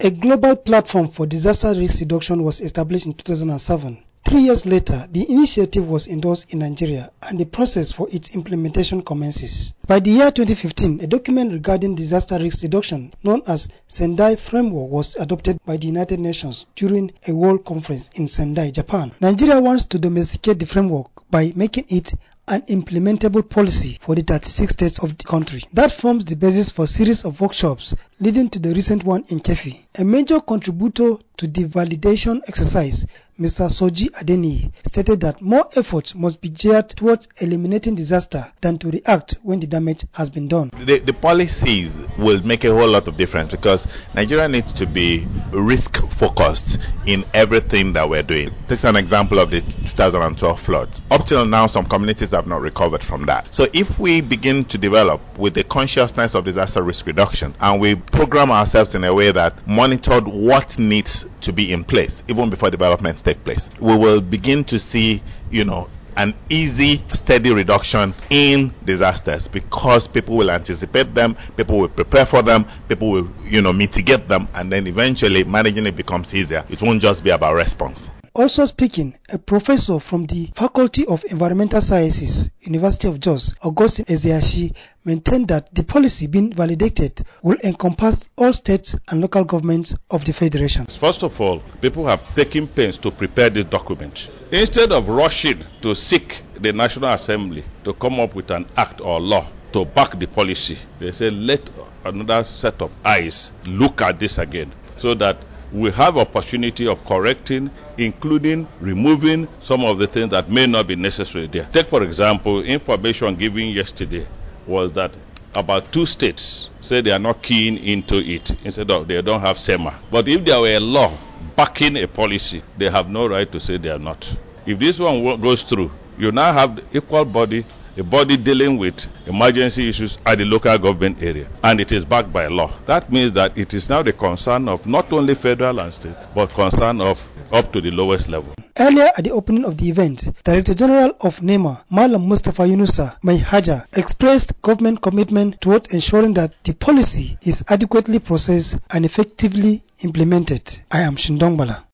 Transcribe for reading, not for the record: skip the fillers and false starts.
A global platform for disaster risk reduction was established in 2007. 3 years later, the initiative was endorsed in Nigeria and the process for its implementation commences. By the year 2015, a document regarding disaster risk reduction known as Sendai Framework was adopted by the United Nations during a world conference in Sendai, Japan. Nigeria wants to domesticate the framework by making it an implementable policy for the 36 states of the country. That forms the basis for a series of workshops leading to the recent one in Kefi. A major contributor to the validation exercise, Mr. Soji Adeniyi, stated that more efforts must be geared towards eliminating disaster than to react when the damage has been done. The policies will make a whole lot of difference because Nigeria needs to be risk focused in everything that we're doing. This is an example of the 2012 floods. Up till now, some communities have not recovered from that. So if we begin to develop with the consciousness of disaster risk reduction and we program ourselves in a way that monitored what needs to be in place even before developments take place, we will begin to see, an easy, steady reduction in disasters because people will anticipate them, people will prepare for them, people will, mitigate them, and then eventually managing it becomes easier. It won't just be about response. Also speaking, a professor from the Faculty of Environmental Sciences, University of Jos, Augustine Ezeashi, maintained that the policy being validated will encompass all states and local governments of the Federation. First of all, people have taken pains to prepare this document. Instead of rushing to seek the National Assembly to come up with an act or law to back the policy, they say let another set of eyes look at this again so that we have opportunity of correcting, including removing some of the things that may not be necessary there. Take, for example, information given yesterday was that about 2 states say they are not keen into it, instead of they don't have SEMA. But if there were a law backing a policy, they have no right to say they are not. If this one goes through, you now have the equal body, a body dealing with emergency issues at the local government area, and it is backed by law. That means that it is now the concern of not only federal and state, but concern of up to the lowest level. Earlier at the opening of the event, Director General of NEMA, Malam Mustafa Yunusa Mai Haja, expressed government commitment towards ensuring that the policy is adequately processed and effectively implemented. I am Shindong Bala.